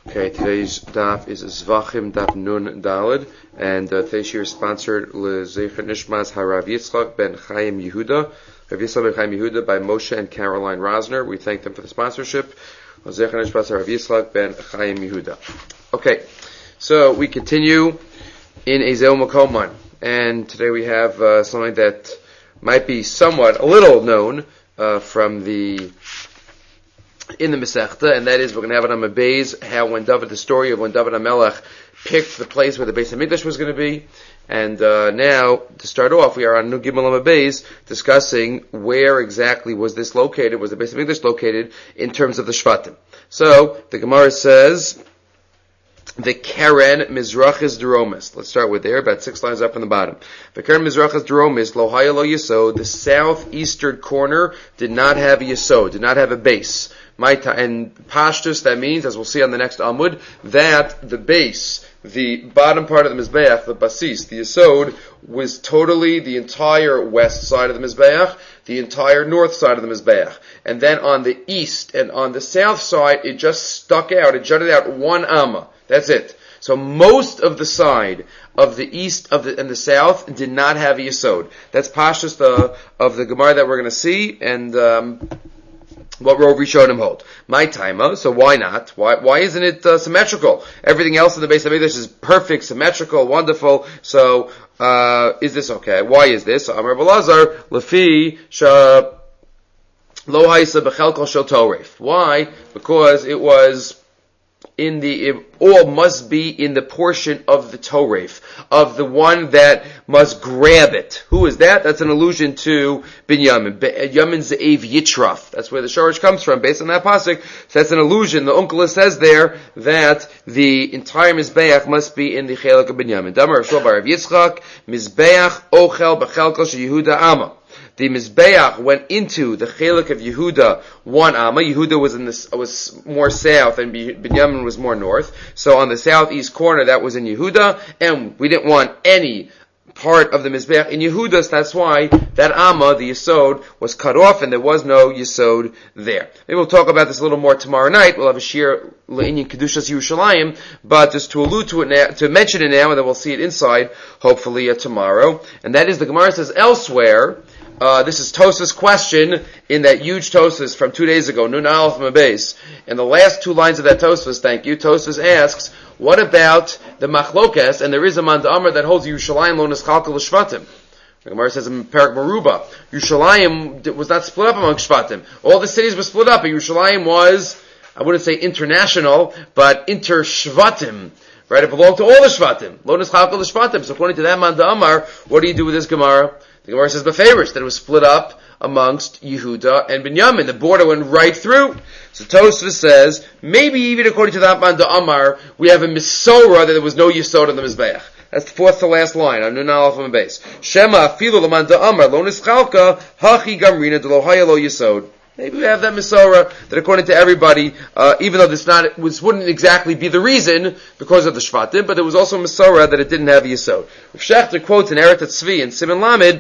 Okay, today's daf is Zvachim Daf Nun Daled, and today's year is sponsored L'Zecher Nishmas HaRav Yitzchak Ben Chaim Yehuda, Rav Yitzchak Ben Chaim Yehuda by Moshe and Caroline Rosner. We thank them for the sponsorship. L'Zecher Nishmas HaRav Yitzchak Ben Chaim Yehuda. Okay, so we continue in Ezel Makoman, and today we have something that might be somewhat, a little known from in the Masechta, and that is we're going to have it on Mabez, the story of when David HaMelech picked the place where the Beis HaMikdash was going to be. And now, to start off, we are on Nun Gimel Mabez, discussing where exactly was this located, was the Beis HaMikdash located, in terms of the Shvatim. So, the Gemara says, the Keren Mizrachis Dromis. Let's start with there, about 6 lines up from the bottom. The Keren Mizrachis Dromis, Lo Haya Lo Yesod, the southeastern corner did not have a Yesod, did not have a base. And Pashtus, that means, as we'll see on the next Amud, that the base, the bottom part of the Mizbeach, the Basis, the Yesod, was totally the entire west side of the Mizbeach, the entire north side of the Mizbeach. And then on the east and on the south side, it just stuck out, it jutted out 1 amma. That's it. So most of the side of the east and the south did not have a Yesod. That's Pashtus of the Gemara that we're going to see, and what Rov Rishonim hold. My timer, so why not? Why isn't it symmetrical? Everything else in the Beis HaMikdash is perfect, symmetrical, wonderful. So is this okay? Why is this? Amar Belazar Lefi Lo Haisa Bechelko Shel Toref. Why? Because it was it all must be in the portion of the Toref, of the one that must grab it. Who is that? That's an allusion to Binyamin. Binyamin Ze'ev Yitraf. That's where the Shorish comes from, based on that pasuk. So that's an allusion. The Uncle says there that the entire Mizbeach must be in the Chelak of Binyamin. Damar Rav Shlomo Rav Yitzchak, Mizbeach Ochel Bechelko Shel Yehuda Amma. The Mizbeach went into the Chelak of Yehuda 1 amma. Yehuda was more south and Binyamin was more north. So on the southeast corner, that was in Yehuda, and we didn't want any part of the Mizbeach in Yehuda, so that's why that amma, the Yesod, was cut off, and there was no Yesod there. Maybe we'll talk about this a little more tomorrow night. We'll have a shir Le'inyan Kedushas Yerushalayim, but just to allude to it now, to mention it now, and then we'll see it inside, hopefully tomorrow. And that is, the Gemara says elsewhere, this is Tosafos' question in that huge Tosafos from 2 days ago, Nun Aleph Mabez. In the last 2 lines of that Tosafos, thank you, Tosafos asks, what about the Machlokes? And there is a Manda Amar that holds Yerushalayim lo nischalkel l'shvatim. The Gemara says in Parak Meruba, Yerushalayim was not split up among Shvatim. All the cities were split up, but Yerushalayim was, I wouldn't say international, but inter-Shvatim. Right? It belonged to all the Shvatim. Lo nischalkel l'shvatim. So according to that Manda Amar, what do you do with this Gemara? The Gemara says beferish, that it was split up amongst Yehuda and Binyamin. The border went right through. So Tosafos says, maybe even according to that Manda Amar, we have a Misorah that there was no Yesod on the Mizbeach. That's the 4th to last line on Nun Aleph Mabez. Shema afilu l'manda Amar lo nischalka hachi gamrina de lo haya lo Yesod. Maybe we have that Misorah that according to everybody, even though this wouldn't exactly be the reason because of the Shvatim, but there was also Misorah that it didn't have a Yesod. Rav Shechter quotes in Eret HaTzvi in Siman Lamed,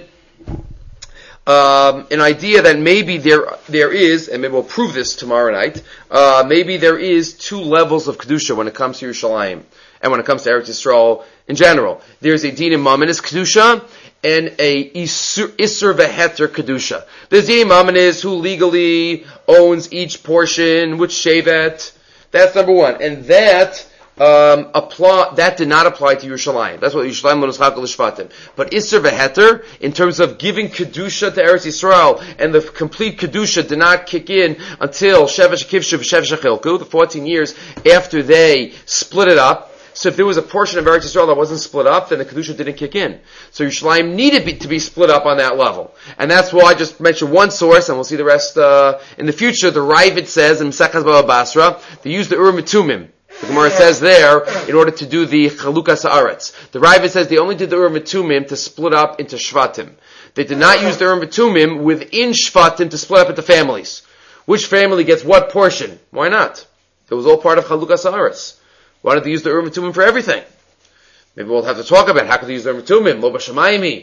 an idea that maybe there is, and maybe we'll prove this tomorrow night, maybe there is 2 levels of Kedusha when it comes to Yerushalayim, and when it comes to Eretz Yisrael in general. There's a Din Mamonis Kedusha, and a Isur V'Heter Kedusha. There's Din Mamonis who legally owns each portion, which Shevet. That's number 1. And that did not apply to Yerushalayim. That's what Yerushalayim lo nischalkel l'shvatim. But Isur V'Heter, in terms of giving Kedusha to Eretz Yisrael, and the complete Kedusha did not kick in until Shevet Shekivshu v'Shevet Shechilku, the 14 years after they split it up. So if there was a portion of Eretz Yisrael that wasn't split up, then the Kedusha didn't kick in. So Yerushalayim needed to be split up on that level. And that's why I just mentioned one source, and we'll see the rest in the future. The Ravid says in Mesechus Baba Basra, they used the Urim Tumim. The Gemara says there, in order to do the Chalukas Haaretz. The Ravid says they only did the Urim Tumim to split up into Shvatim. They did not use the Urim Tumim within Shvatim to split up into families. Which family gets what portion? Why not? It was all part of Chalukas Haaretz. Why don't they use the Urim Tumim for everything? Maybe we'll have to talk about how could they use the Urim Tumim, Lo B'Shamayimi.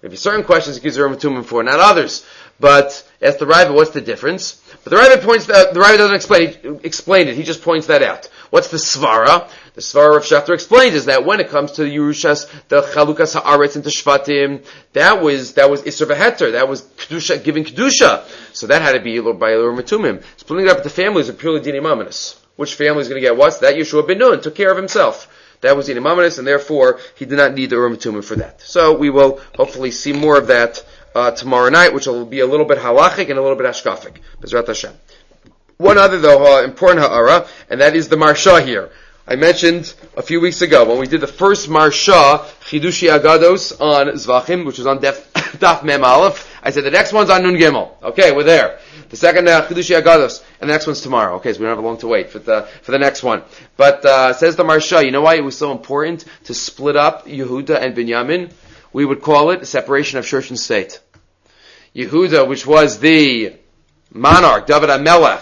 Maybe certain questions he gives Urim Tumim for, not others. But ask the Raiva, what's the difference? But the Raiva points that the Raiva doesn't explain it. He just points that out. What's the svara? The svara of Shachter explains is that when it comes to the Yerushas, the Chalukas Haaretz into Shvatim, that was Isser V'Heter, that was Kedusha, giving Kedusha. So that had to be by Urim Tumim. Splitting it up into families are purely Dinei Mamonos. Which family is going to get what? That Yeshua ben Nun took care of himself. That was Dinei Mamonos, and therefore he did not need the Urim Tumim for that. So we will hopefully see more of that tomorrow night, which will be a little bit halachic and a little bit hashkafic. Bezrat Hashem. One other, though, important ha'ara, and that is the Marsha here. I mentioned a few weeks ago when we did the first Marsha, Chidushi Agados on Zvachim, which was on Daf Mem Aleph. I said the next one's on Nun Gimel. Okay, we're there. The second Chidushi Agados, and the next one's tomorrow. Okay, so we don't have long to wait for the next one. But says the Marsha, you know why it was so important to split up Yehuda and Binyamin? We would call it a separation of church and state. Yehuda, which was the monarch, David HaMelech,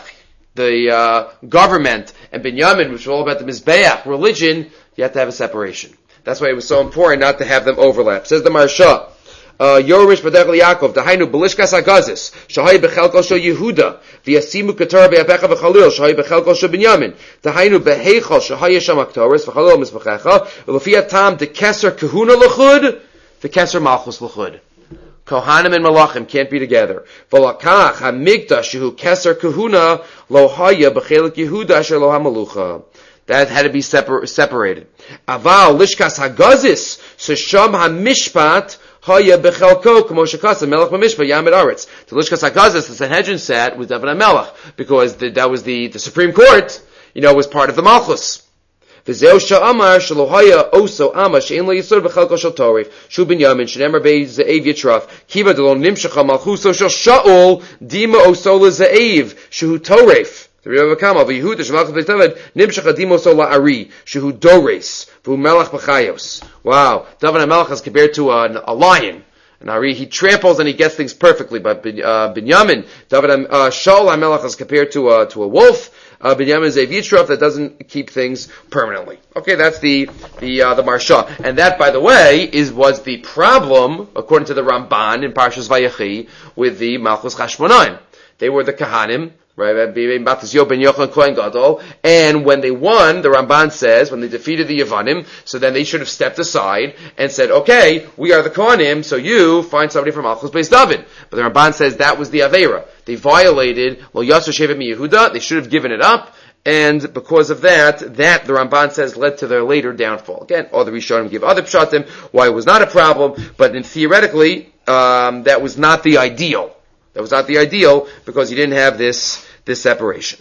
the government, and Binyamin, which was all about the Mizbeach, religion, you have to have a separation. That's why it was so important not to have them overlap. Says the Marsha, Yorish Badech Yaakov, Dahainu Belishkas Agazis, Shahai Bechelko Sho Yehuda, V'yasimu Ketar Be'apecha V'chalil, Shahai Bechelko Sho Binyamin, Dahainu Beheichal Shahai Yesham Aktoris, V'chalil Mizbechecha, V'lofiyat Tam De Keser Kahuna L'chud, The Keser Malchus L'chud. Kohanim and Malachim can't be together. V'lakach hamigdash shehu keser kahuna lo haya b'chelik Yehuda asher lo hamalucha. That had to be separated. Aval lishkas hagazis sesham hamishpat haya b'chelko k'mo shekasa melech b'mishpat yamid aretz. The lishkas hagazis, the Sanhedrin sat with David HaMelech because that was the Supreme Court. Was part of the Malchus. V'zeu sha'amar shalohaya oso ama she'en lo yisod b'chelko shel torif shu binyamin she'nemar be'ze'ev yitraf kiva delon nimshacha malchuso shel Shaul dima oso le'ze'ev shehu torif the Rebbe Kamal v'Yehuda shemalchus beis David nimshacha dima oso la'ari shehu dores v'hu melech b'chayos. Wow, David HaMelech is compared to a lion. And Ari, he tramples and he gets things perfectly. But Binyamin, Shaul HaMelech is compared to a wolf. Binyamin is a Yitraf that doesn't keep things permanently. Okay, that's the Marsha. And that, by the way, was the problem, according to the Ramban in Parshas Vayechi, with the Malchus Chashmonaim. They were the Kahanim, right? And when they won, the Ramban says, when they defeated the Yavanim, so then they should have stepped aside and said, okay, we are the Kohanim, so you find somebody from Malchus Beis David. But the Ramban says that was the Aveira. They violated Lo Yasser Shevet Mi Yehuda. They should have given it up. And because of that, the Ramban says led to their later downfall. Again, all the Rishonim give other pshatim why it was not a problem, but theoretically, that was not the ideal. That was not the ideal because you didn't have this separation.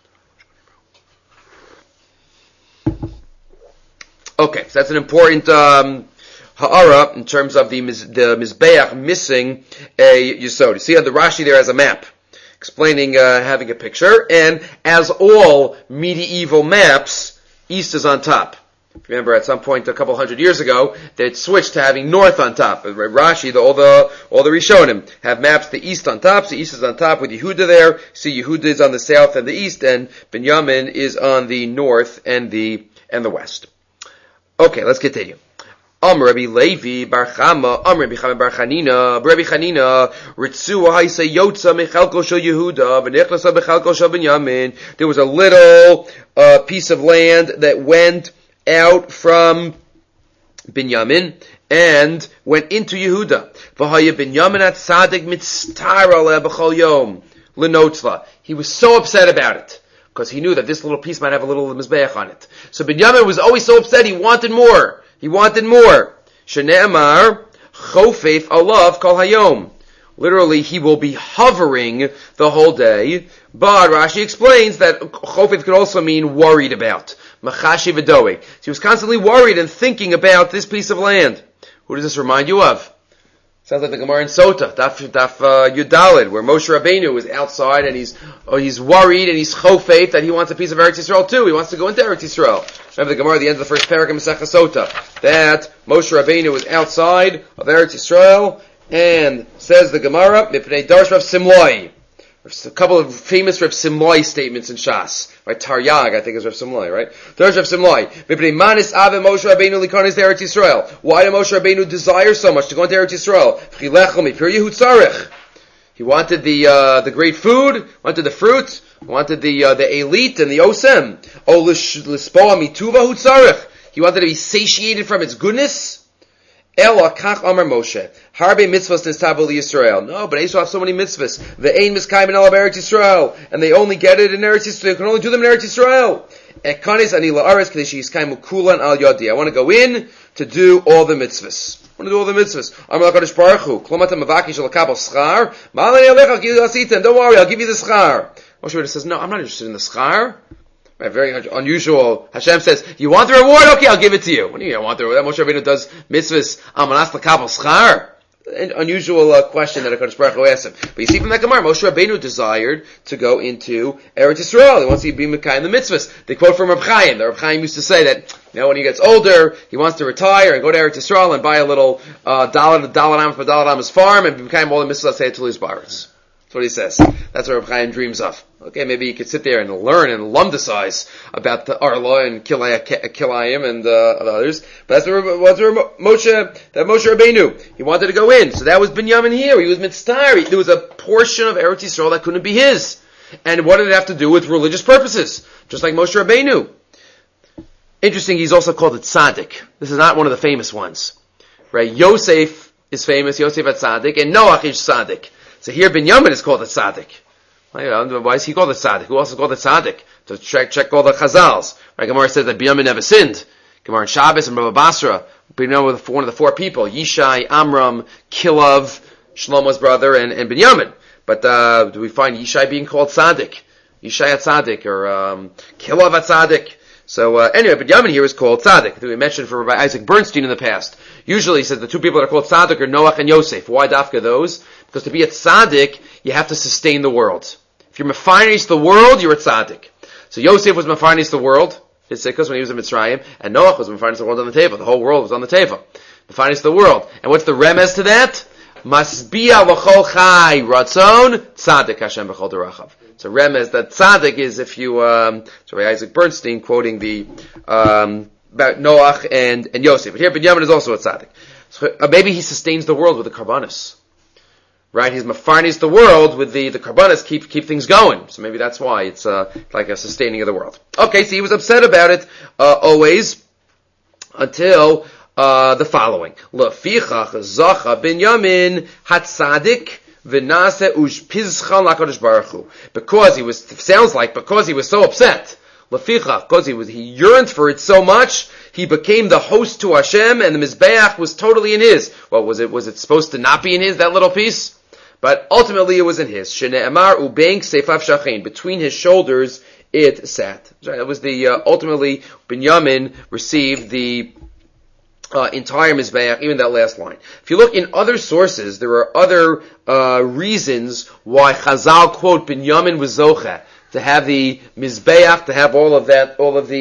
Okay, so that's an important ha'ara in terms of the Mizbeach missing a Yisod. You see on the Rashi there has a map explaining having a picture, and as all medieval maps, east is on top. Remember, at some point a couple hundred years ago, they had switched to having north on top. Rashi, all the Rishonim have maps the east on top. So east is on top with Yehuda there. See, Yehuda is on the south and the east, and Binyamin is on the north and the west. Okay, let's continue. Rabbi Levi bar Chama, Rabbi Chama bar Chanina, Rabbi Chanina, Ritzu ha'isa yotza mechalko shel Yehuda, v'nechlasa bechalko shel Binyamin. There was a little piece of land that went out from Binyamin and went into Yehuda. V'haya Binyamin at tzadik mitztara le b'chol yom l'notzla. He was so upset about it because he knew that this little piece might have a little mizbeach on it. So Binyamin was always so upset. He wanted more. Shene'emar chofef alav kol hayom. Literally, he will be hovering the whole day. But Rashi explains that chofef could also mean worried about. Machashi v'doeg. So he was constantly worried and thinking about this piece of land. Who does this remind you of? Sounds like the Gemara in Sota, Daf Yudalid, where Moshe Rabbeinu is outside and he's worried and he's chofet that he wants a piece of Eretz Yisrael too. He wants to go into Eretz Yisrael. Remember the Gemara at the end of the first parak of Masechah Sota, that Moshe Rabbeinu is outside of Eretz Yisrael, and says the Gemara, Mipnei Darsh Rav Simloi. There's a couple of famous Rav Simloi statements in Shas. Right, Taryag, I think is Rav Simlai, right? There's Rav Simlai. Manis Ave Moshe Rabbeinu likanis Eretz Yisrael. Why did Moshe Rabbeinu desire so much to go into Eretz Yisrael? He wanted the great food, wanted the fruit, wanted the elite and the osem. He wanted to be satiated from its goodness. Ela kach amar Moshe. Harbe mitzvahs nistabu Yisrael. No, but Esau have so many mitzvahs. The ein miskayim in Eretz Yisrael, and they only get it in Eretz Yisrael. You can only do them in Eretz Yisrael. Ekanis ani la'aretz kadesh yiskayim kulan al yodi. I want to go in to do all the mitzvahs. I want to do all the mitzvahs. Amar LaKadosh Baruch Hu. Klomata mavakish l'kabel schar. Ma'alei alecha ki asitem. Don't worry, I'll give you the schar. Moshe Rabbeinu says, no, I'm not interested in the schar. Right, very unusual. Hashem says, you want the reward? Okay, I'll give it to you. What do you mean I want the reward? Moshe Rabbeinu does mitzvahs, amanas l'kabel schar. An unusual question that HaKadosh Baruch Hu asked him. But you see from that Gemara, Moshe Rabbeinu desired to go into Eretz Yisrael. He wants to be Mekayim the mitzvahs. They quote from Reb Chaim. The Reb Chaim used to say that, when he gets older, he wants to retire and go to Eretz Yisrael and buy a little dollar for dollar on his farm and be Mekayim all the mitzvahs say till his baritz. That's what he says. That's what Reb Chaim dreams of. Okay, maybe you could sit there and learn and lumdicize about the Arla and Kilayim and the others. But that's what Moshe Rabbeinu. He wanted to go in. So that was Binyamin here. He was mitzvah. There was a portion of Eretz Yisrael that couldn't be his. And what did it have to do with religious purposes? Just like Moshe Rabbeinu. Interesting, he's also called a tzaddik. This is not one of the famous ones. Right? Yosef is famous, Yosef at tzaddik, and Noach is tzaddik. So here Binyamin is called a tzaddik. Why is he called a tzaddik? Who else is called a tzaddik? To check all the chazals. Right? Gemara says that Binyamin never sinned. Gemara in Shabbos and Baba Basra, Binyamin was one of the four people: Yishai, Amram, Kilav, Shlomo's brother, and Binyamin. But do we find Yishai being called tzaddik? Yishai at tzaddik or Kilav at tzaddik? So anyway, Binyamin here is called tzaddik. We mentioned for Rabbi Isaac Bernstein in the past. Usually he says the two people that are called tzaddik are Noach and Yosef. Why dafka those? Because to be a tzaddik, you have to sustain the world. If you're mefarnes the world, you're a tzaddik. So Yosef was mefarnes the world, his sickos when he was in Mitzrayim, and Noach was mefarnes the world on the table. The whole world was on the table. Mefarnes the world. And what's the remez to that? Masbia l'chol chai ratzon tzaddik Hashem b'chol derachav. So remez that tzaddik is if you sorry, Isaac Bernstein quoting the about Noach and Yosef. But here Binyamin is also a tzaddik. So maybe he sustains the world with the karbanis. Right? He's mefarnes the world with the karbanis keep things going. So maybe that's why it's like a sustaining of the world. Okay, so he was upset about it always until the following. Lefichach zacha Binyamin hatzadik v'nase ushpizchan lakadosh baruch hu. Because he was so upset. Lefichach, because he yearned for it so much, he became the host to Hashem, and the mizbeach was totally in his. Well, was it supposed to not be in his, that little piece? But ultimately it was in his. Shene'emar u'bein ksefav shachin. Between his shoulders it sat. It was ultimately Binyamin received the entire Mizbeach, even that last line. If you look in other sources, there are other reasons why Chazal quote Binyamin was Zocheh. To have the Mizbeach, to have all of the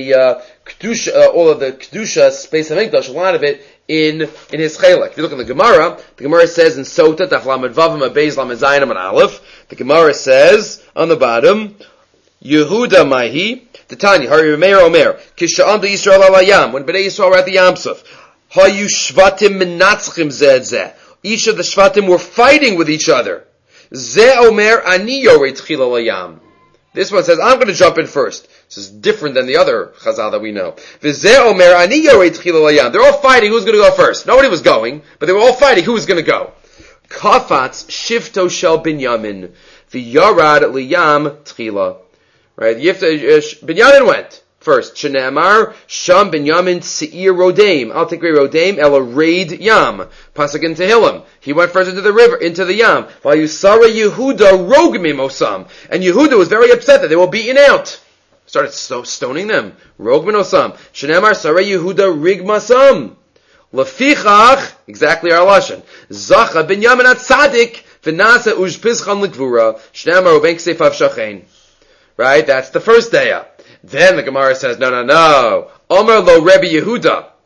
Kedusha space of Mikdash, a lot of it in his chelek. If you look in the Gemara says in Sota, Taf Lamed Vav Beis Lamed Zayin Amud Aleph, the Gemara says on the bottom, Yehuda Mahi, the Tanya, Hari Meir Omer, Kisha'am de Yisrael Alayam, when Bnei Yisrael were at the Yam Suf, Hayu Shvatim Menatzchim Zeh Zeh. Each of the Shvatim were fighting with each other. Zeh Omer Ani Yorei Tchil Alayam. This one says, I'm going to jump in first. This is different than the other chazal that we know. They're all fighting who's going to go first. Nobody was going, but they were all fighting who was going to go. Kafatz shifto shel Binyamin v'yarad liyam tchila. Right? Binyamin went first. Shene'amar sham Binyamin seir rodaim. Al tikri rodaim ela raid yam. Pasuk in Tehillim. He went first into the river, into the yam. While Yusara Yehuda rogmim osam. And Yehuda was very upset that they were beaten out. Started stoning them. Rogmin osam. Shene'amar Sara Yehuda rigmasam. Lefichach, exactly our lashon. Zacha Binyamin at tzadik v'nasa ushpizchan l'gvura. Shene'amar uben ksefav shachein. Right? That's the first day. Then the Gemara says, no. Omer lo Rebbe Yehuda.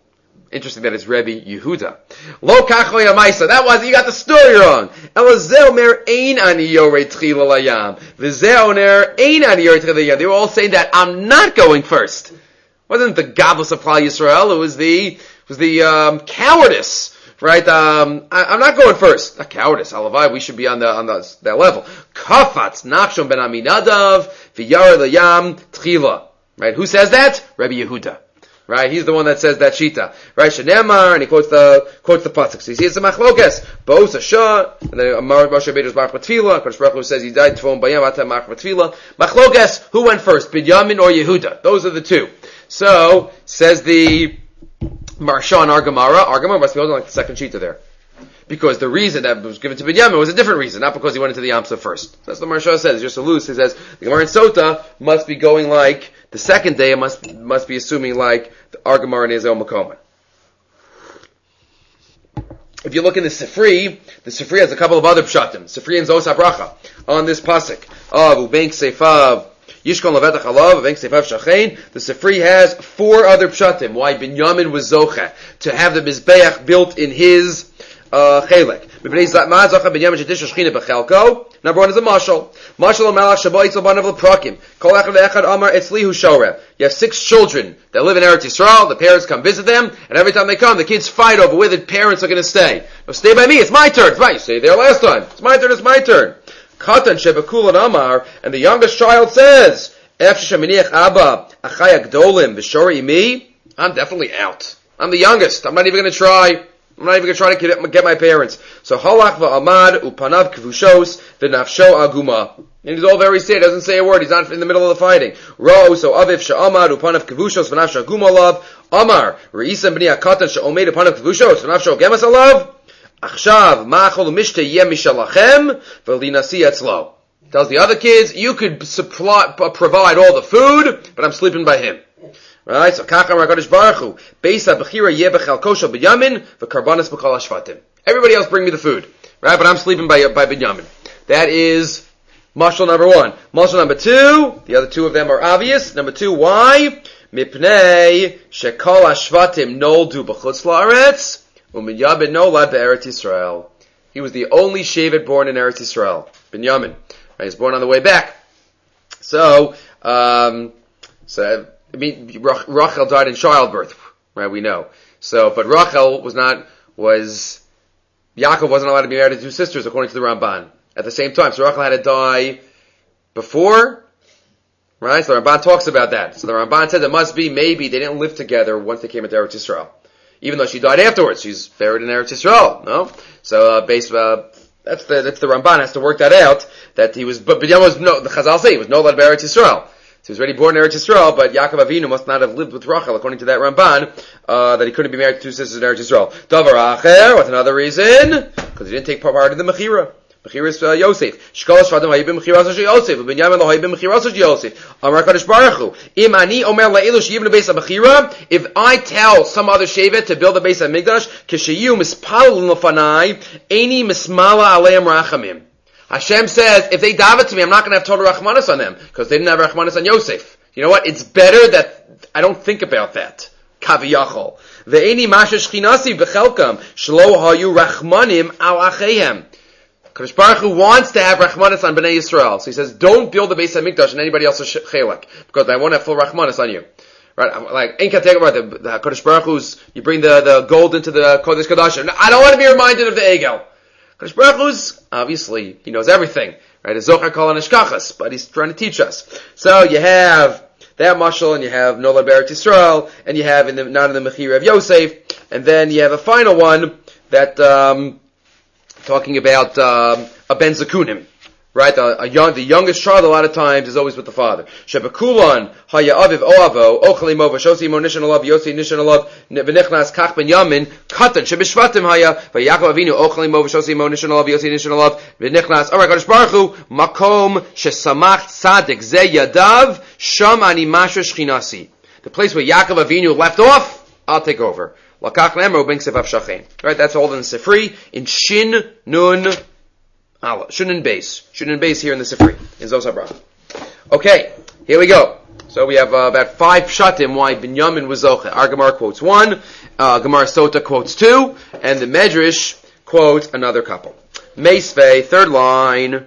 Interesting that it's Rebbe Yehuda. Lo kachoy amaisa. That was, you got the story wrong. Elazeh omer ein ani yorei tchila layam. V'zeh omer ein ani yorei tchila layam. They were all saying that I'm not going first. It wasn't the Gabus of Klal Yisrael. It was the cowardice. Right? I'm not going first. Not cowardice. Halavai, we should be on that level. Kafatz nachshon ben Aminadav v'yarei layam tchila. Right? Who says that? Rebbe Yehuda. Right, he's the one that says that shita. Right, Shenemar, and he quotes the pasuk. So you see, it's a machlokes. Bo's a shah, and then Moshe Rabbeinu was march b'tefillah. Kodesh Baruch Hu says he died tefillin bayam atam march b'tefillah. Machlokes, who went first, Binyamin or Yehuda? Those are the two. So says the Marsha and our Gemara must be holding like the second shita there, because the reason that was given to Binyamin was a different reason, not because he went into the Yamsuf first. That's what Marsha says. It's just a loose. He says the Gemara in Sota must be going like the second day. It must be assuming like the Argamar and Ezel Makoma. If you look in the Sifri has a couple of other pshatim. Sifri and Zos HaBracha on this pasuk of Ubenk Seifav Yishkon Levetach Alav Ubenk Seifav Shachein. The Sifri has 4 other pshatim why Binyamin was zocha to have the Mizbeach built in his Chelek. Number 1 is a mashal. Mashal Malach Shabo Itzel Banav Leprakim. Kol Echad Ve'echad Amar Etzlihu Shoreh. You have 6 children that live in Eretz Yisrael. The parents come visit them, and every time they come, the kids fight over where the parents are going to stay. No, stay by me. It's my turn. Right, you stayed there last time. It's my turn. Katan Shebekul and Amar, and the youngest child says, Ef Sheminiach Abba Achai Agdolim V'Shori Imi. I'm definitely out. I'm the youngest. I'm not even going to try. I'm not even going to try to get my parents. So halach va'amad upanav kvushos v'nafsho aguma. And he's all very sad. He doesn't say a word. He's not in the middle of the fighting. Ra'u so aviv she'amad upanav kvushos v'nafsho aguma alav. Amar re'isam b'ni akatan she'omed upanav kvushos v'nafsho gemas alav. Achshav ma'achol mishte yem mishalachem v'linasi etzlo. Tells the other kids, you could provide all the food, but I'm sleeping by him. Right, so Kacham HaKadosh Baruch Hu, Beisa Bechira Yeh Bechal Kosha B'Yamin, V'Karbanas B'Kol HaShvatim. Everybody else bring me the food, right? But I'm sleeping by Binyamin. That is mashal number 1. Mashal number 2, the other 2 of them are obvious. Number 2, why? Mipnei Shekol HaShvatim Noldu B'Chutz La'aretz, U'Minyamin Nolad Be'Eretz Yisrael. He was the only Shevet born in Eretz Yisrael, Binyamin. Right, he was born on the way back. So, Rachel died in childbirth, right? We know. So, but Rachel Yaakov wasn't allowed to be married to 2 sisters according to the Ramban at the same time. So Rachel had to die before, right? So the Ramban talks about that. So the Ramban said it must be maybe they didn't live together once they came into Eretz Yisrael. Even though she died afterwards, she's buried in Eretz Yisrael, no? So, that's the Ramban has to work that out, that he was, but Binyamin was the Chazal say he was no allowed to be Eretz Yisrael. So he was already born in Eretz Yisrael, but Yaakov Avinu must not have lived with Rachel, according to that Ramban, that he couldn't be married to 2 sisters in Eretz Yisrael. Davar Acher, what's another reason? Because he didn't take part in the Mechira. Mechira is Yosef. Shkol Shvatim hayib b'Mechira so Yosef, Binyamin lo hayib b'Mechira so Yosef. Amar Kadosh Baruch Hu, Im ani omer la'elu sheyivnu beis HaMechira, if I tell some other Shevet to build a Beis HaMikdash, kisheyu mispalin lefanai, eini mismala aleim rachamim. Hashem says, if they daven to me, I'm not going to have total rachmanis on them, because they didn't have rachmanis on Yosef. You know what? It's better that I don't think about that. Kaviyachol. Ve'eni masha shchinasi b'chelkam, shlo hayu rachmanim al achehem. Kadosh Baruch Hu wants to have rachmanis on Bnei Yisrael. So he says, don't build the Beis HaMikdash and anybody else's chelek, because I won't have full rachmanis on you. Right? Like, ain't take about the Kadosh Baruch Hu's, you bring the gold into the Kodesh Kodashim. I don't want to be reminded of the Egel. Kadosh Baruch Hu's, obviously, he knows everything, right? It's Zochar Kol HaNishkachas, but he's trying to teach us. So you have that mashal, and you have Nolad Be'Eretz Yisrael, and you have not in the Mechira of Yosef, and then you have a final one that talking about a Ben Zakunim. Right, the youngest child a lot of times is always with the father. Shebekulon haya aviv oavo ochalimo v'shosi imo nishan alav yosi nishan alav v'nichnas kach ben yamin katan shebeshvatim haya v'Yaakov Avinu ochalimo v'shosi imo nishan alav yosi nishan alav v'nichnas Amar Kadosh Baruch Hu makom shesamach tzadik ze yadav sham ani masha shchinasi. The place where Yaakov Avinu left off, I'll take over. Lakach lemro ben sefav shachein. Right, that's all in the Sifri in Shin Nun. Allah. Shunin base here in the Sifri, in Zos HaBracha. Okay, here we go. So we have about 5 pshatim why Binyamin was zoche. Our Gemara quotes 1, Gemara Sota quotes 2, and the Medrash quotes another couple. Meisvei, 3rd line.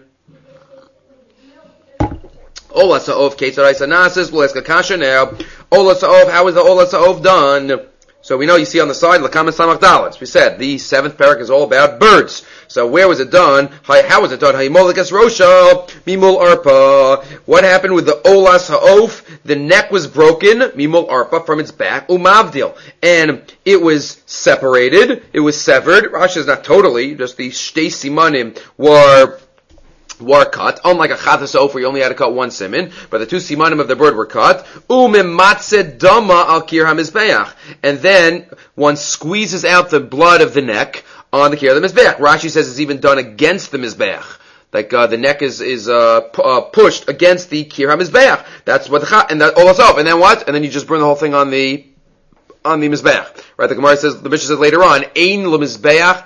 Ola Sa'ov, Ketzarai Sanasis, we'll ask a kasha now. Ola Sa'ov, how is the Ola Sa'ov done? So we know, you see on the side, Lakam Samach Dalet. We said the 7th parak is all about birds. So where was it done? How was it done? Hayimolikas Rosha, Mimul Arpa. What happened with the Olas Ha'of? The neck was broken, Mimul Arpa, from its back, Umavdil. And it was separated, it was severed. Rashi is not totally, just the Shtei Simanim were cut, unlike a chatas oaf where you only had to cut 1 siman, but the 2 simanim of the bird were cut. Umimatze dama al kir hamizbeach, and then one squeezes out the blood of the neck on the kir of the mizbeach. Rashi says it's even done against the mizbeach, like the neck is pushed against the kir hamizbeach. That's what and that olas off, and then what? And then you just burn the whole thing on the mizbeach. Right? The Gemara says, the Mishnah says later on, ein lemizbeach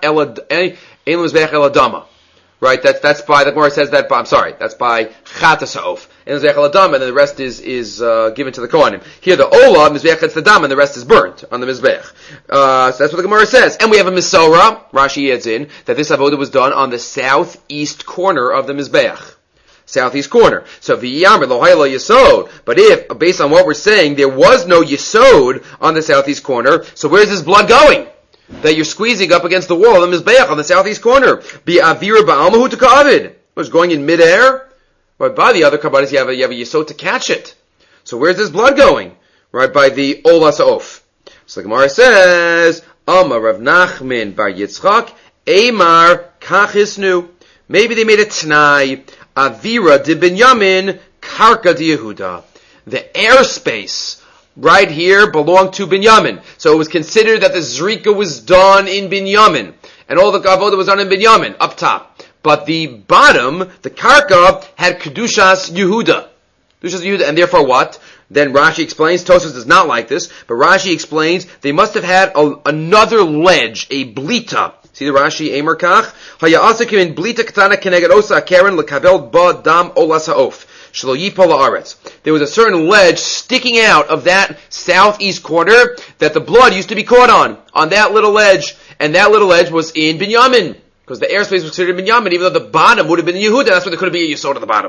ela dama. Right, that's by, the Gemara says that, that's by Chatas Ha'of. And Mizbeach al-Adam, and then the rest is given to the Kohanim. Here the Ola, Mizbeach gets the Dam, and the rest is burnt on the Mizbeach. So that's what the Gemara says. And we have a Misora, Rashi adds in, that this Avodah was done on the southeast corner of the Mizbeach. Southeast corner. So v'yamar lo hayla yesod. But if, based on what we're saying, there was no yesod on the southeast corner, so where's this blood going? That you're squeezing up against the wall of the Mizbeach on the southeast corner. Be avira ba'almahu to ka'avid. It was going in midair. But by the other kabbalas, you have a yesod to catch it. So where's this blood going? Right, by the Olas Ha'of. So the Gemara says, Amar Rav Nachman bar Yitzchak, Eimar kachisnu. Maybe they made a t'nai. Avira de Binyamin, karka de Yehuda. The airspace right here belonged to Binyamin. So it was considered that the Zrika was done in Binyamin. And all the Avodah was done in Binyamin, up top. But the bottom, the Karka, had Kedushas Yehuda. Kedushas Yehuda, and therefore what? Then Rashi explains, Tosfos does not like this, but Rashi explains, they must have had another ledge, a blita. See the Rashi, Eimer Kach? Haya'asa kim in blita katana keneged osa karen lekabel ba dam olas ha'of. There was a certain ledge sticking out of that southeast corner that the blood used to be caught on that little ledge. And that little ledge was in Binyamin. Because the airspace was considered Binyamin, even though the bottom would have been Yehuda, that's why there couldn't be a Yesod at the bottom.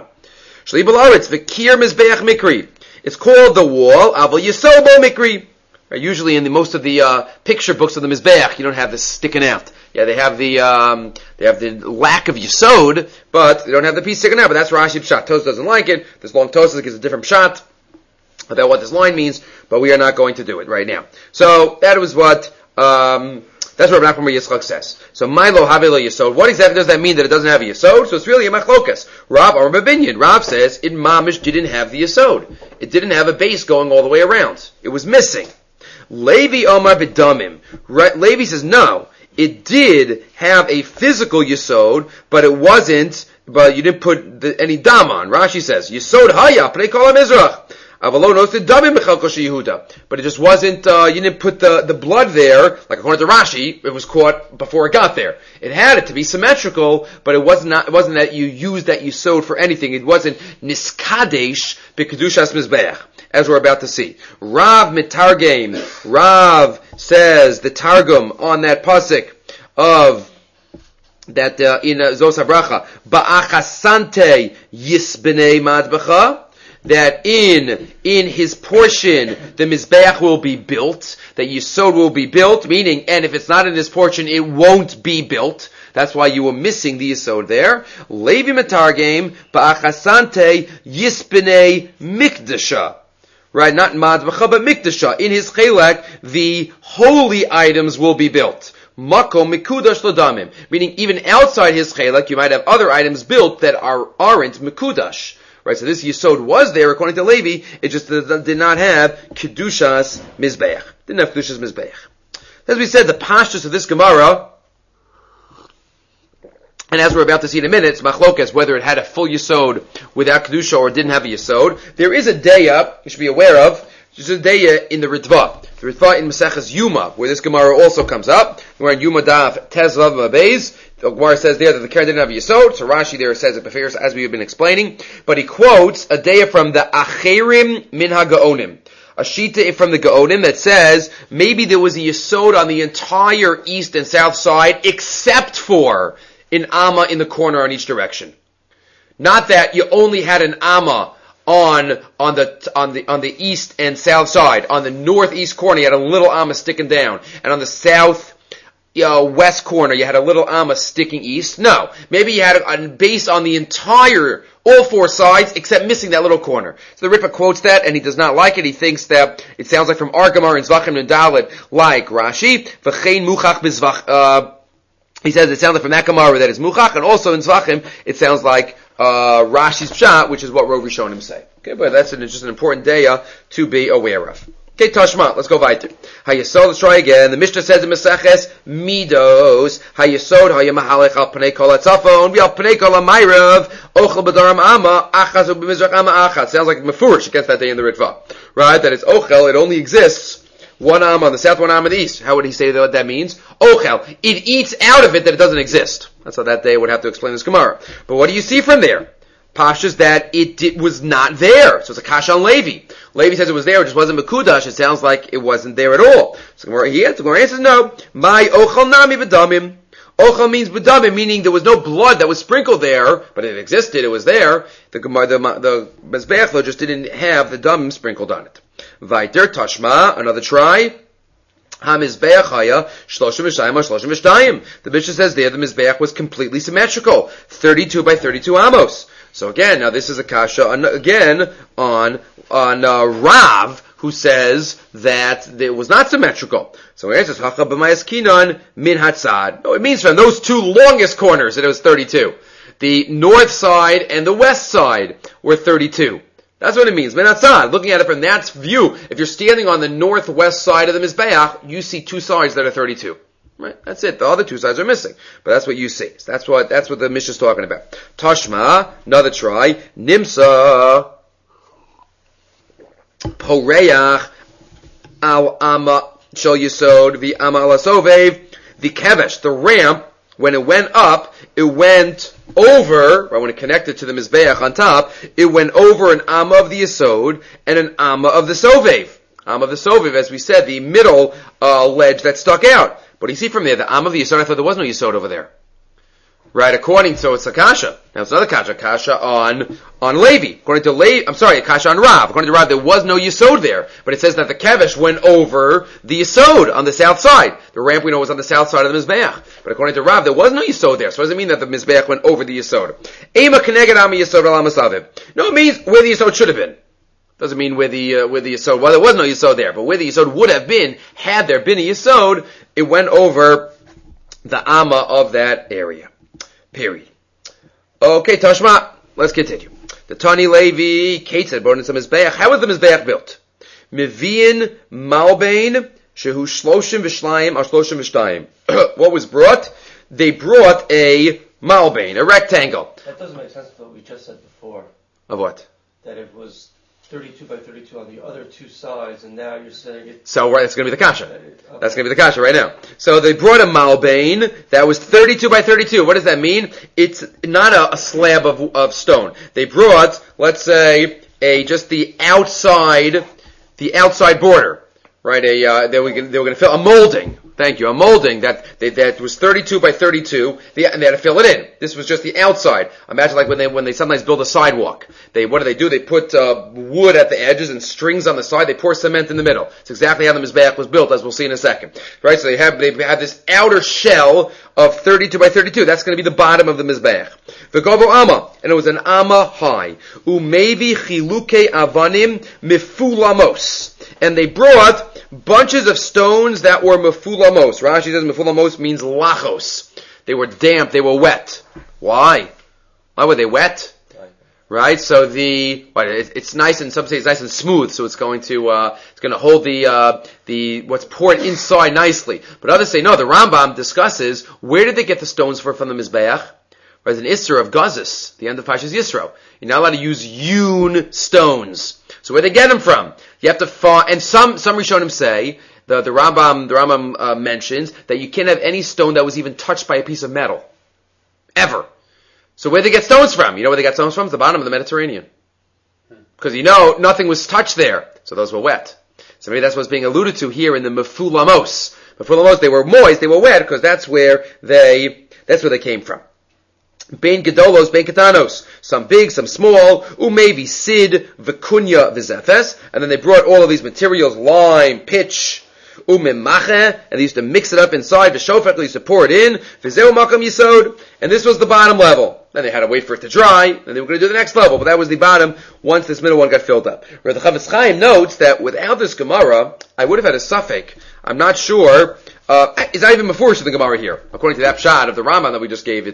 V'kir mizbeach mikri. It's called the wall, aval Yesobo mikri. Right, usually in most of the picture books of the Mizbeach, you don't have this sticking out. Yeah, they have the lack of Yesod, but they don't have the piece sticking out. But that's Rashi Pshat. Tos doesn't like it. This long Tos gives a different Pshat about what this line means, but we are not going to do it right now. So that was what that's what Rav Nachman bar Yitzchak says. So Milo Havelo Yesod. What exactly does that mean that it doesn't have a Yesod? So it's really a machlokas. Rav or Binyan. Rav says it mamish didn't have the Yesod. It didn't have a base going all the way around. It was missing. Levi Omar B'damim. Levi says no. It did have a physical yesod, but you didn't put any dam on. Rashi says, Yesod haya, pnei kol ha-mizrach. Avalo nosid damim mechalko Yehuda. But it just wasn't, you didn't put the blood there, like according to Rashi, it was caught before it got there. It had it to be symmetrical, but it wasn't that you used that yesod for anything. It wasn't niskadesh b'kedushas mizbeach, as we're about to see. Rav mitargem. Rav says the Targum on that pasuk of that in Zos HaBracha, ba'achasante yisbnei madbecha, that in his portion the mizbeach will be built, that Yesod will be built, meaning, and if it's not in his portion, it won't be built. That's why you were missing the Yesod there. Levi mitargem ba'achasante yisbnei mikdasha. Right, not madbacha, but mikdasha. In his chelak, the holy items will be built. Makom mikudash ladamim. Meaning, even outside his chelak, you might have other items built that aren't mikudash. Right, so this yesod was there according to Levi, it just did not have kedushas mizbeach. Didn't have kedushas mizbeach. As we said, the pashtus of this Gemara, and as we're about to see in a minute, it's machlokas, whether it had a full yesod without kedusha or didn't have a yesod. There is a deya, you should be aware of, there's a deya in the Ritva. The Ritva in Maseches Yuma, where this Gemara also comes up. We're in Yuma Daf Tezvav Mabez. The Gemara says there that the Keren didn't have Yesod, so Rashi there says it prefers as we have been explaining. But he quotes a daya from the Acherim Min HaGaonim. A shita from the Gaonim that says maybe there was a Yesod on the entire east and south side except for an Amma in the corner on each direction. Not that you only had an Amma on the east and south side. On the northeast corner, you had a little Amma sticking down, and on the south west corner, you had a little Amma sticking east. No, maybe you had a base on the entire, all four sides, except missing that little corner. So the Ritva quotes that, and he does not like it. He thinks that it sounds like from Argamar and Zvachim and Dalet, like Rashi. V'chein muchach b'zvach. He says it sounds like from that Gemara that is muchach, and also in Zvachim it sounds like Rashi's pshat, which is what Rov Rishonim say. Okay, but that's just an important daya to be aware of. Okay, Tashma, let's go weiter. Hayesod, let's try again. The Mishnah says in Maseches Midos, Hayesod, Hayemahalech al Pnei Kol Atzafon, V'al Pnei Kol Amayrav, Ochel B'daram Amma, Achaz U'B'mizrach Amma Achaz. Sounds like Mefurish against that day in the Ritva. Right? That it's Ochel, it only exists one Amma on the south, one Amma on the east. How would he say what that means? Ochel, it eats out of it that it doesn't exist. That's how that day would have to explain this Gemara. But what do you see from there? Pashas that it was not there. So it's a kasha on Levi. Levi says it was there, it just wasn't Mekudash. It sounds like it wasn't there at all. So Gemara answers no. My ochel nami b'damim. Ochel means b'damim, meaning there was no blood that was sprinkled there, but it existed, it was there. The Mezbeach though just didn't have the damim sprinkled on it. Vaiter Tashma, another try. HaMizbeach haya shloshim v'shtayim shloshim v'shtayim. The Mishnah says there the Mizbeach was completely symmetrical, 32 by 32 amos. So again, now this is a kasha again on Rav, who says that it was not symmetrical. So it says hacha b'mayas kinan min hatzad. No, it means from those two longest corners that it was 32. The north side and the west side were 32. That's what it means. Min hatzad. Looking at it from that view, if you're standing on the northwest side of the Mizbeach, you see two sides that are 32. Right? That's it. The other two sides are missing. But that's what you see. So that's what the Mishnah is talking about. Tashma, another try. Nimsa, Poreach, Al Amma Shel Yesod, the Amma Al Asovev, the Kevesh, the ramp, when it went up, it went over, right, when it connected to the Mizbeach on top, it went over an Amma of the Yesod and an Amma of the Sovev. Amma of the Sovev, as we said, the middle ledge that stuck out. But you see from there, the Amma of the Yesod, I thought there was no Yesod over there. Right, so it's a kasha. Now it's another kasha on Levi. According to Levi, a kasha on Rav. According to Rav, there was no Yesod there. But it says that the Kevesh went over the Yesod on the south side. The ramp we know was on the south side of the Mizbeach. But according to Rav, there was no Yesod there. So what does it mean that the Mizbeach went over the Yesod? Ema keneged Amma Yesod al Amasaviv. No, it means where the Yesod should have been. Doesn't mean where the Yesod, well, there was no Yesod there, but where the Yesod would have been, had there been a Yesod, it went over the Amma of that area. Period. Okay, Tashma, let's continue. The Tani Levi, Kate said, born in some Mizbeach. How was the Mizbeach built? Mivian Malbain, Shehu Shloshim V'Shlayim, or Shloshim V'Shtayim. What was brought? They brought a Malbain, a rectangle. That doesn't make sense with what we just said before. Of what? That it was 32 by 32 on the other two sides, and now you're saying it... So, right, that's going to be the kasha. That's going to be the kasha right now. So they brought a malbain that was 32 by 32. What does that mean? It's not a slab of stone. They brought, let's say, just the outside border. Right, they were going to fill a molding. Thank you. A molding that was 32 by 32, and they had to fill it in. This was just the outside. Imagine like when they sometimes build a sidewalk. What do? They put wood at the edges and strings on the side. They pour cement in the middle. It's exactly how the Mizbeach was built, as we'll see in a second. Right? So they have this outer shell of 32 by 32. That's going to be the bottom of the Mizbeach. V'govo Amma, and it was an Amma high. Umevi chiluke avanim mifulamos, and they brought bunches of stones that were mefulamos. Rashi says mefulamos means lachos. They were damp, they were wet. Why? Why were they wet? Right? So it's nice, and some say it's nice and smooth, so it's going to hold the what's poured inside nicely. But others say no, the Rambam discusses where did they get the stones from the Mizbeach? There's an Isra of Gazis, the end of Pashas Yisro. You're not allowed to use hewn stones. So where they get them from? You have to find, and some Rishonim say, the Rambam mentions that you can't have any stone that was even touched by a piece of metal. Ever. So where they get stones from? You know where they got stones from? It's the bottom of the Mediterranean. Because nothing was touched there. So those were wet. So maybe that's what's being alluded to here in the Mefulamos. Mefulamos, they were moist, they were wet, because that's where they came from. Bein gedolos, bein ketanos. Some big, some small. Umevi sid, v'kunya, v'zefes. And then they brought all of these materials, lime, pitch, umemache, and they used to mix it up inside. V'shofek, they used to pour it in. V'zeu makam yisod. And this was the bottom level. Then they had to wait for it to dry, and they were going to do the next level, but that was the bottom once this middle one got filled up. Where the Chavetz Chaim notes that without this Gemara, I would have had a suffix. I'm not sure. It's not even before the Gemara here. According to that pshat of the Rambam that we just gave,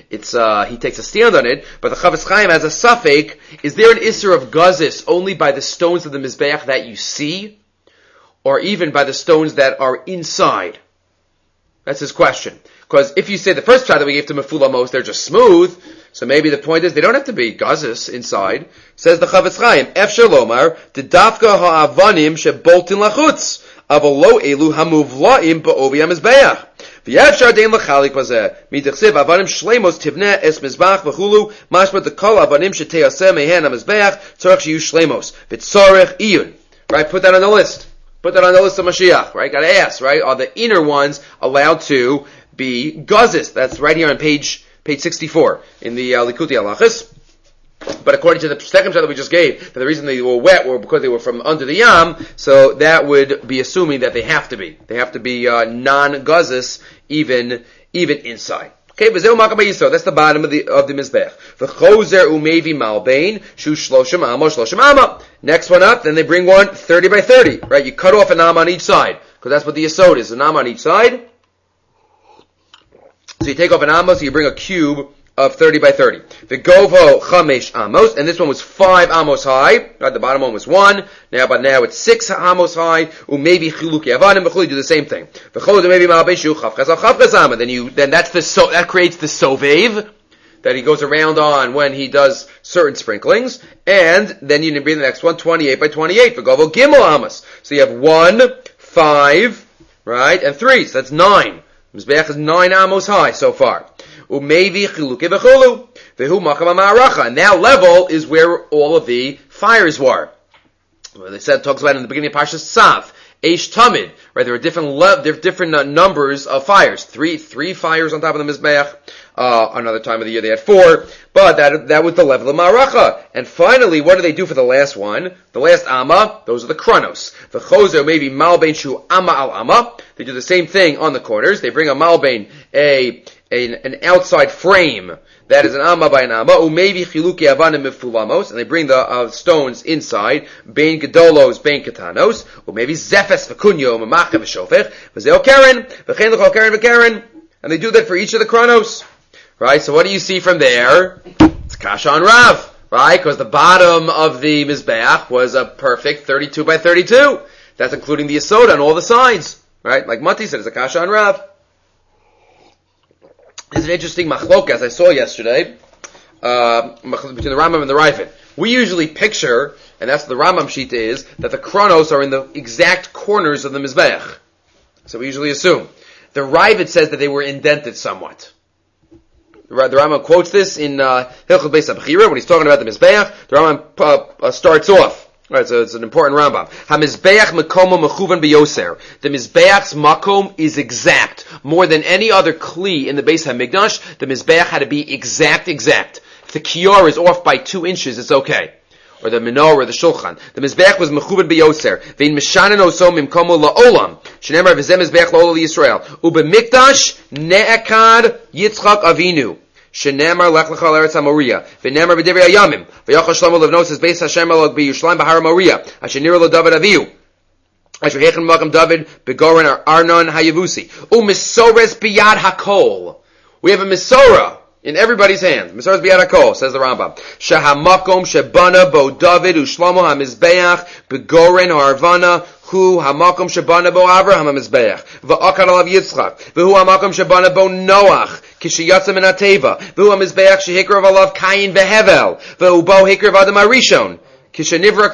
he takes a stand on it, but the Chavetz Chaim has a suffix. Is there an Isser of Gazis only by the stones of the Mizbeach that you see, or even by the stones that are inside? That's his question. Because if you say the first shot that we gave to Mefulamos, they're just smooth, so maybe the point is they don't have to be gazis inside. Says the Chavetz Chaim, Efshar Lomar, Didafka ha'avanim sheboltin lachutz, avolo elu hamuvlaim ba'ovi hamizbeach. V'yefshar dein lachalik bazeh, mitachsiv avanim shleimos tivneh es mizbach v'chulu, mashma dekol avanim sheteyaseh mehen hamizbeach, tzorach shiyu shleimos, v'tzorach iyun. Right, put that on the list. Put that on the list of Mashiach, right? Gotta ask, right? Are the inner ones allowed to be gazis? That's right here on page 64 in the Likutei Halachos. But according to the second shot that we just gave, that the reason they were wet were because they were from under the yam, so that would be assuming that they have to be. They have to be non-gazis even inside. Okay, that's the bottom of the Mizbech. V'chozer umevi malbein shu shloshim ama. Next one up, then they bring one 30 by 30. Right, you cut off an am on each side, because that's what the yesod is, an am on each side. So you take off an amos, so you bring a cube of 30 by 30. V'govo chamesh amos, and this one was 5 amos high. Right, the bottom one was 1. Now it's 6 amos high. Umevi chiluki avanim v'chuli, do the same thing. V'chol umevi malbeshu chavchas al chavchas ama. Then that creates the sovev that he goes around on when he does certain sprinklings, and then you bring the next one 28 by 28. V'govo gimel amos. So you have 1, 5, right, and 3. So that's 9. Mizbeach is 9 amos high so far. Umevi chiluke v'chulu. V'hu makam ha'ma'aracha. And that level is where all of the fires were. Well, they talks about in the beginning of Parshas Tzav. Eish Tamid. Right, there are different numbers of fires. Three fires on top of the Mizbeach. Another time of the year they had 4. But that was the level of Ma'aracha. And finally, what do they do for the last one? The last Amma, those are the Kronos. The Chozer, maybe Malbein Shu Amma al Amma. They do the same thing on the corners. They bring a Malbein, an outside frame that is an Amma by an Amma. Umevi Chiluki Avanim Mefulamos. And they bring the stones inside. Bein Gedolos, Bein Ketanos. Umevi Zefes V'kunyo, Memache V'shofech. V'zeo Keren. V'chein L'chol Keren V'keren. And they do that for each of the Kronos. Right, so what do you see from there? It's Kasha on Rav, right? Because the bottom of the Mizbeach was a perfect 32 by 32. That's including the Yesod on all the sides, right? Like Mati said, it's a Kasha on Rav. There's an interesting machlok, as I saw yesterday, between the Rambam and the Ravid. We usually picture, and that's what the Rambam Shita is, that the Kronos are in the exact corners of the Mizbeach. So we usually assume. The Ravid says that they were indented somewhat. The Rambam quotes this in Hilchot Beis HaBechira when he's talking about the Mizbeach. The Rambam starts off. Right, so it's an important Rambam. HaMizbeach mekomo mechuvan b'yoser. The Mizbeach's makom is exact. More than any other kli in the Beis HaMikdash, the Mizbeach had to be exact. If the kior is off by 2 inches, it's okay. Or the menorah, or the shulchan. The Mizbeach was mechuvan b'yoser. Vein mishanen oso mimkomo la'olam. Shenemar v'zeh Mizbeach la'olam Yisrael. Ubemikdash ne'ekad Yitzchak Avinu. Shenemar lech lecha l'eretz HaMoriah. V'nemar b'divrei hayamim. V'yachal Shlomo levnos es beis Hashem elok b'Yushalayim b'har HaMoriah. Asher nira lo David Avihu. Asher heichen makam David b'goren Arnon haYevusi. U'misores biyad hakol. We have a Misorah in everybody's hands. Misorah biyad hakol, says the Rambam. Shehamakom shebana bo David u'Shlomo haMizbeach b'goren ha'arvana hu hamakom shebana bo Avraham haMizbeach v'akad alav Yitzchak v'hu hamakom shebana bo Noach kishiyatza min hateva v'hu haMizbeach shehikrav alav Kayin v'Hevel v'hu bo hikrav Adam HaRishon Kishanivra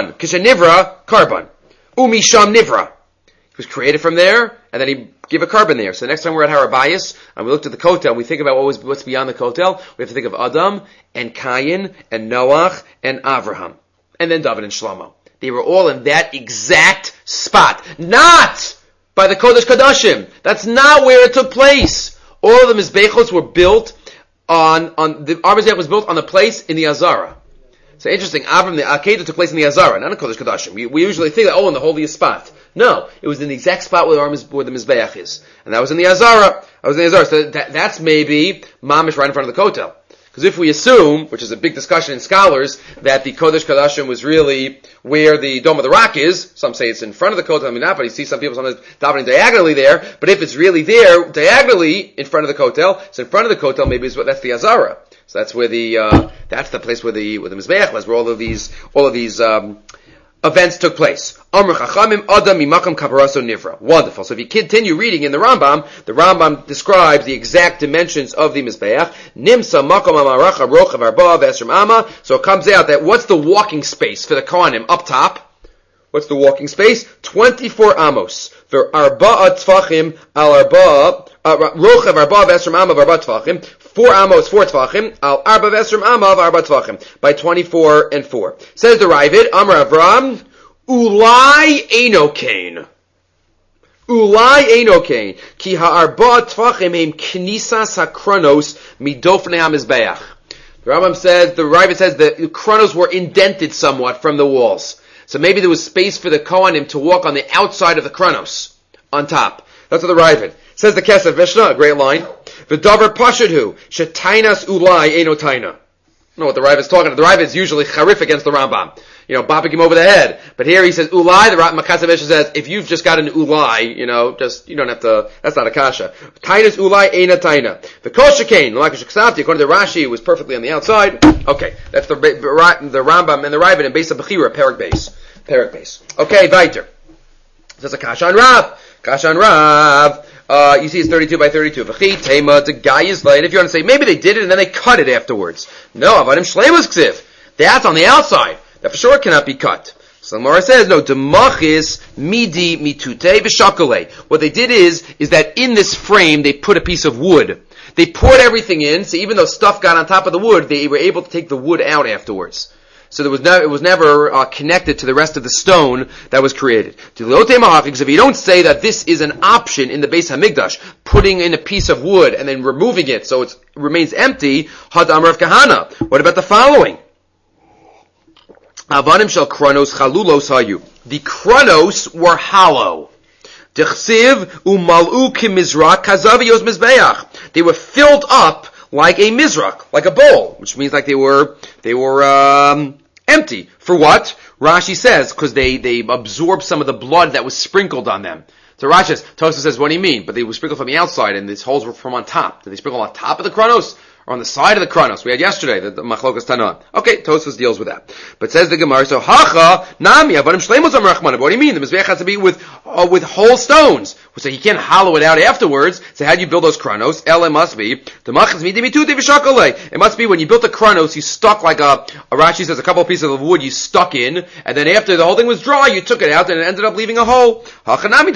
Karban. Umisham Nivra. He was created from there, and then he gave a carbon there. So the next time we're at Harabayas, and we looked at the Kotel, and we think about what's beyond the Kotel, we have to think of Adam, and Cain, and Noach, and Avraham. And then David and Shlomo. They were all in that exact spot. Not by the Kodesh Kodashim. That's not where it took place. All of the Mizbechos were built on the Ar Mizbeach was built on the place in the Azara. So interesting, Avram, the Akedah took place in the Azara, not in Kodesh Kodashim. We usually think that, in the holiest spot. No, it was in the exact spot where the Mizbeach is. And that was in the Azara. So that's maybe Mamish right in front of the Kotel. Because if we assume, which is a big discussion in scholars, that the Kodesh Kodashim was really where the Dome of the Rock is, some say it's in front of the Kotel, not, but you see some people sometimes davening diagonally there, but if it's really there, diagonally in front of the Kotel, so in front of the Kotel, maybe that's the Azara. So that's where that's the place where the Mizbeach was, where all of these events took place. Amr Chachamim Adam Mimakam Kaparaso Nivra. Wonderful. So if you continue reading in the Rambam describes the exact dimensions of the Mizbeach. Nimsa Makam Amaracha Rochav Arba Vesram Ama. So it comes out that what's the walking space for the Kohanim up top? What's the walking space? 24 amos. For Arba Tfachim Al Arba Rochav Arba Vesram Ama Arba Tfachim. 4 amos, 4 tvachim, al arba vesrim amav arba tvachim, by 24 and 4. Says the Ravid, Amar Avram, ulai enokain. Ulai enokain. Ki ha'arba tvachim heim knisas ha'kronos midofnei ha'mizbeach. The Ravid says the kronos were indented somewhat from the walls. So maybe there was space for the Kohanim to walk on the outside of the kronos, on top. That's what the Ravid. Says the Kesef Mishnah, a great line. V'davar pashadhu shetainas ulai enotaina. I don't know what the Rav is talking about. The Rav is usually charif against the Rambam. Bopping him over the head. But here he says ulai. The Kesef Mishnah says if you've just got an ulai, you don't have to. That's not a kasha. Tainas ulai enotaina. The koshakain l'makashaksanti. According to Rashi, it was perfectly on the outside. Okay, that's the Rambam and the Rav in Beis Bechira Perak base. Okay, weiter. That's a kasha on Rav. You see it's 32 by 32. V'chi tema to gayis light. If you want to say, maybe they did it and then they cut it afterwards. No, avadim shleimus ksiv. That's on the outside. That for sure cannot be cut. So the Gemara says, no, demachis midi mitute v'shakale. What they did is that in this frame they put a piece of wood. They poured everything in, so even though stuff got on top of the wood, they were able to take the wood out afterwards. So it was never connected to the rest of the stone that was created. Because if you don't say that this is an option in the Beis Hamikdash, putting in a piece of wood and then removing it so it remains empty, had Amar of Kahana. What about the following? Avanim shel kronos chalulos hayu. The kronos were hollow. Dechsiv umalu kimizrak kazaviyos mizbeach. They were filled up like a mizrak, like a bowl, which means like they were empty. For what? Rashi says, because they absorbed some of the blood that was sprinkled on them. So Rashi says, Tosfos says, what do you mean? But they were sprinkled from the outside, and these holes were from on top. Did they sprinkle on top of the kronos? Or on the side of the kronos? We had yesterday, the Machlokas Tana. Okay, Tosfos deals with that. But says the Gemara, so Hacha, Nami, Avadim Shleimos Amrachman. What do you mean? The Mizbeach has to be with whole stones. So he can't hollow it out afterwards. So how do you build those kronos? It must be when you built the kronos, you stuck like Rashi says, a couple of pieces of wood you stuck in, and then after the whole thing was dry, you took it out, and it ended up leaving a hole. So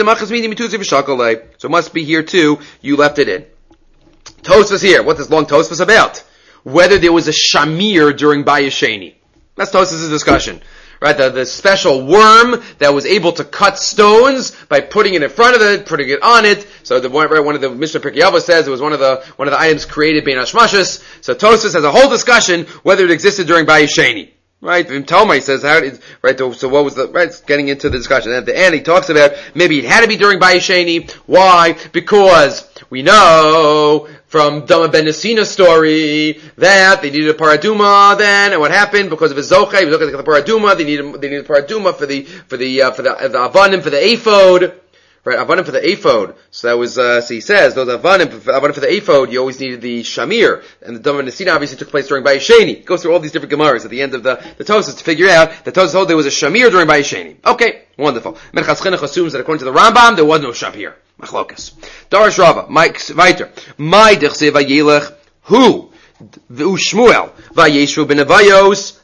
it must be here too, you left it in. Tosfos here. What is long Tosfos about? Whether there was a shamir during Bayesheni. That's Tosfos' discussion. Right? The special worm that was able to cut stones by putting it in front of it, putting it on it. So one of the Mishnah Pirkei Avos says it was one of the items created bein hashmashas. So Tosfos has a whole discussion whether it existed during Bayesheni. Right? Talmai says so what was it's getting into the discussion. And at the end he talks about maybe it had to be during Bayesheni. Why? Because we know from Dama ben Nesina's story that they needed a paraduma then, and what happened because of his zochai, he was looking at the paraduma. They needed a paraduma for the avanim for the ephod, right? Avanim for the ephod. So that was so he says those avanim for the ephod. You always needed the shamir, and the Dama ben Nesina obviously took place during Bayesheni. It goes through all these different gemaras at the end of the Tosfos to figure out that Tosfos told there was a shamir during Bayesheni. Okay, wonderful. Menachas Chinuch assumes that according to the Rambam there was no shamir. Machlokas. Darish Rava, Mike Weiter. My dechsev ayelech, who Shmuel, Vayeshu b'Nevayos,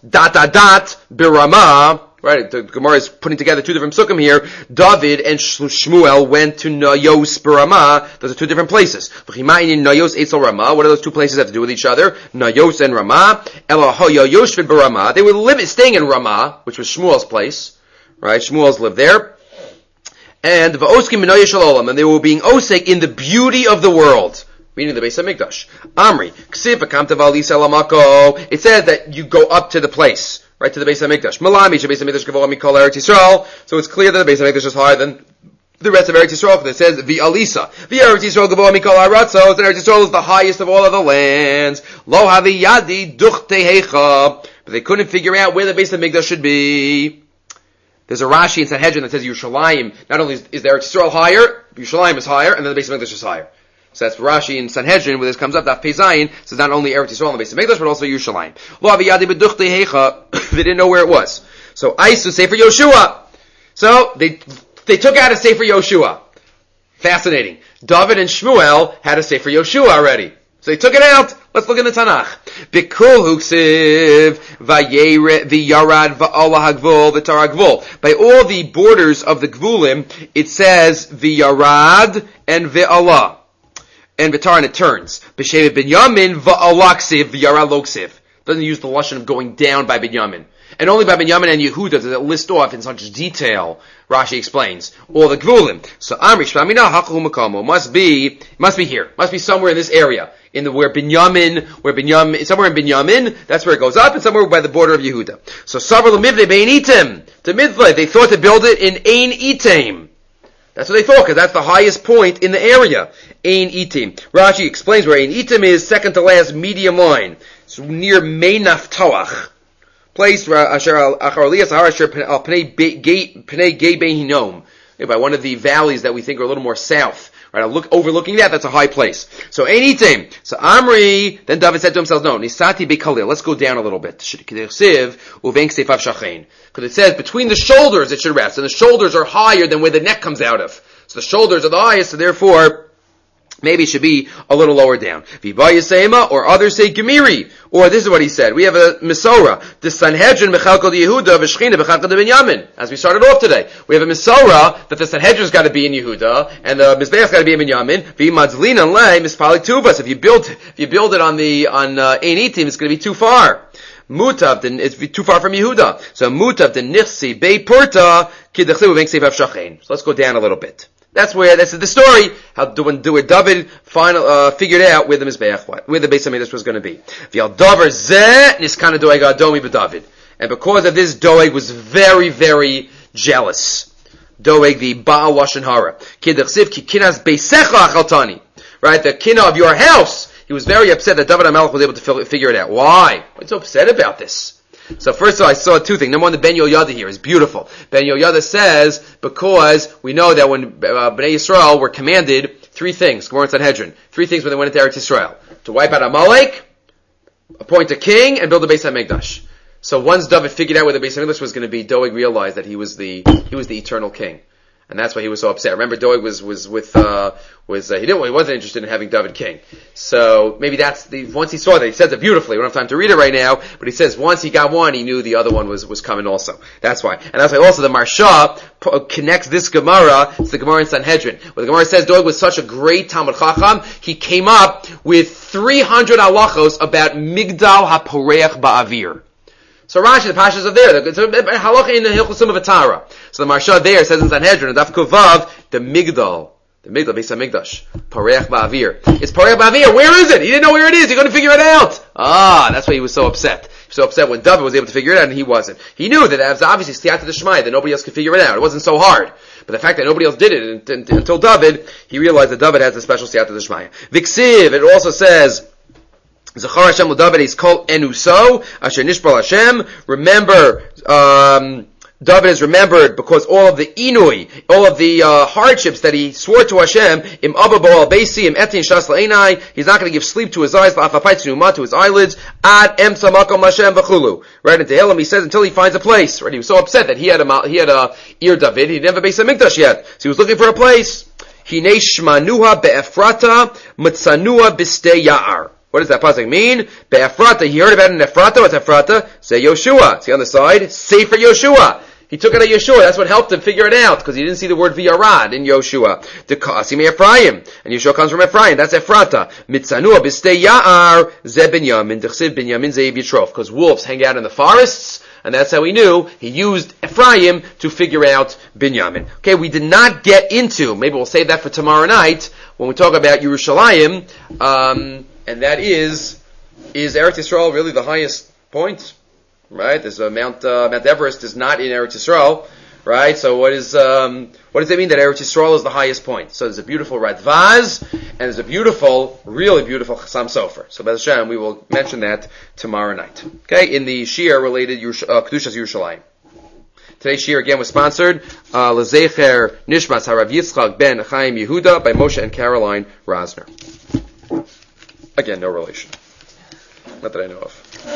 Birama. Right, the Gemara is putting together two different psukim here. David and Shmuel went to Nayos Barama. Those are two different places. Nayos Eitzel Rama. What do those two places have to do with each other? Nayos and Rama. Elahoya Yoshvid Barama. They were staying in Rama, which was Shmuel's place. Right, Shmuel's lived there. And Va'oskim Minaya Shalom, and they were being osek in the beauty of the world. Meaning the Beis HaMikdash. Amri, Ksiv Akamta Valisa Lamako. It says that you go up to the place. Right, to the Beis HaMikdash. Malami, Beis HaMikdash Gavoa Mikol Eretz Yisrael. So it's clear that the Beis HaMikdash is higher than the rest of Eretz Yisrael, because it says, V'alisa. V'Eretz Yisrael Gavoa Mikol Aratzos, and Eretz Yisrael is the highest of all of the lands. Lo havi yadi duchte hecha. But they couldn't figure out where the Beis HaMikdash should be. There's a Rashi in Sanhedrin that says Yerushalayim, not only is the Eretz Yisrael higher, Yerushalayim is higher, and then the Beis HaMikdash is higher. So that's Rashi in Sanhedrin, where this comes up, Daf Pei Zayin, says not only Eretz Yisrael and the Beis HaMikdash, but also Yerushalayim. Lo havi yadi b'duchte hecha. They didn't know where it was. So Aisu Sefer Yoshua. So they took out a Sefer Yoshua. Fascinating. David and Shmuel had a Sefer Yoshua already. So they took it out. Let's look in the Tanakh. Bikul huksiv v'yarad v'ala hagvul v'tar hagvul. By all the borders of the Gvulim, it says v'yarad and v'ala. And v'tar, and it turns. B'shevet Binyamin v'alaksiv v'yarad loksiv. Doesn't use the lashon of going down by Binyamin. And only by Binyamin and Yehuda does it list off in such detail, Rashi explains, all the Gvulim. So Amri Shlamina Hachu Makamo must be here. Must be somewhere in this area. Somewhere in Binyamin, that's where it goes up, and somewhere by the border of Yehuda. So Savar L'Mivne Bein Itim, to Midvle, they thought to build it in Ein Itim. That's what they thought, because that's the highest point in the area. Ein Itim. Rashi explains where Ein Itim is, second to last, medium line. It's near Meinaf Toach. Place Asher Achar Sahara Asher Pnei Gei Behinom. By one of the valleys that we think are a little more south. Right, overlooking that's a high place. So anything. So Amri, then David said to himself, no, Nisati Bekalil, let's go down a little bit. Because it says between the shoulders it should rest, and the shoulders are higher than where the neck comes out of. So the shoulders are the highest, so therefore maybe it should be a little lower down. V'bayasema, or others say Gemiri. Or this is what he said. We have a Mesorah. The Sanhedrin Mechalko de Yehuda, V'shchina B'chalko de Binyamin. As we started off today. We have a Mesorah that the Sanhedrin's got to be in Yehuda, and the Mizbeach's got to be in Binyamin. V'madzlin lei Mispalik Tuvas. If you build it on Ein Itim, it's going to be too far. Mutav, it's too far from Yehuda. So Mutav, the Nichsi, Bei Purta, Kidachlibu Venk Seif Avshachin. So let's go down a little bit. That's the story, how David figured out where the Beis HaMikdash was going to be. And because of this, Doeg was very, very jealous. Doeg, the Baal Lashon Hara. Right, the kina of your house. He was very upset that David HaMelech was able to figure it out. Why? What's so upset about this? So first of all, I saw two things. Number one, the Ben Yoyada here is beautiful. Ben Yoyada says, because we know that when Bnei Yisrael were commanded three things, Gemara and Sanhedrin, three things when they went into Eretz Yisrael. To wipe out Amalek, appoint a king, and build a Beis HaMikdash. So once David figured out where the Beis HaMikdash was going to be, Doeg realized that he was the eternal king. And that's why he was so upset. Remember, Doeg he wasn't interested in having David king. So maybe once he saw that, he says it beautifully. We don't have time to read it right now, but he says once he got one, he knew the other one was coming also. That's why. And that's why also the Marsha connects this Gemara to the Gemara in Sanhedrin. Where the Gemara says Doeg was such a great Talmud Chacham, he came up with 300 halachos about Migdal HaPoreach Ba'avir. So Rashi, the Pashas are there. It's a halacha in the Hilchos Vatara. So the Marsha there says in Sanhedrin, Daf Kuvav, the Migdal Beis HaMikdash, Pareach Ba'avir. It's Pareach Ba'avir. Where is it? He didn't know where it is. He couldn't figure it out. That's why he was so upset. He was so upset when David was able to figure it out and he wasn't. He knew that it was obviously Siyata D'Shmaya, that nobody else could figure it out. It wasn't so hard. But the fact that nobody else did it until David, he realized that David has a special Siyata D'Shmaya. Viksiv, it also says, Zachar Hashem l'David is called Enuso, Asher Nishbal Hashem. Remember, David is remembered because all of the inui, all of the hardships that he swore to Hashem, im ababo al beisi, im etin shas la'enai, he's not going to give sleep to his eyes, la'afapait tzunuma, to his eyelids, ad emsa makom Hashem v'chulu. Right, in Tehillim he says until he finds a place. Right, he was so upset that he had a Ir David, he didn't have a Beis HaMikdash yet, so he was looking for a place. Hinei shmanuha be'efrata, mitzanua b'stei ya'ar. What does that pasuk mean? Be'Ephrata. He heard about it in Ephrata. What's Ephrata? Say Yoshua. See on the side? Sefer Yoshua. He took it at Yeshua. That's what helped him figure it out, because he didn't see the word V'yarad in Yoshua. The Kasim Ephraim. And Yeshua comes from Ephraim. That's Ephrata. Mitzanua b'stei Ya'ar ze Binyamin. D'chsiv Binyamin ze Yitrof. Because wolves hang out in the forests, and that's how he knew. He used Ephraim to figure out Binyamin. Okay, we did not get into, maybe we'll save that for tomorrow night, when we talk about Yerushalayim, and that is Eretz Yisrael really the highest point? Right? There's Mount Everest is not in Eretz Yisrael, right? So what does that mean that Eretz Yisrael is the highest point? So there's a beautiful Radvaz, and there's a beautiful, really beautiful Chassam Sofer. So B'ez Hashem, we will mention that tomorrow night. Okay? In the Shir related Kedushas Yerushalayim. Today's Shir again was sponsored, L'Zecher Nishmas Harav Yitzchak Ben Chaim Yehuda by Moshe and Caroline Rosner. Again, no relation. Not that I know of.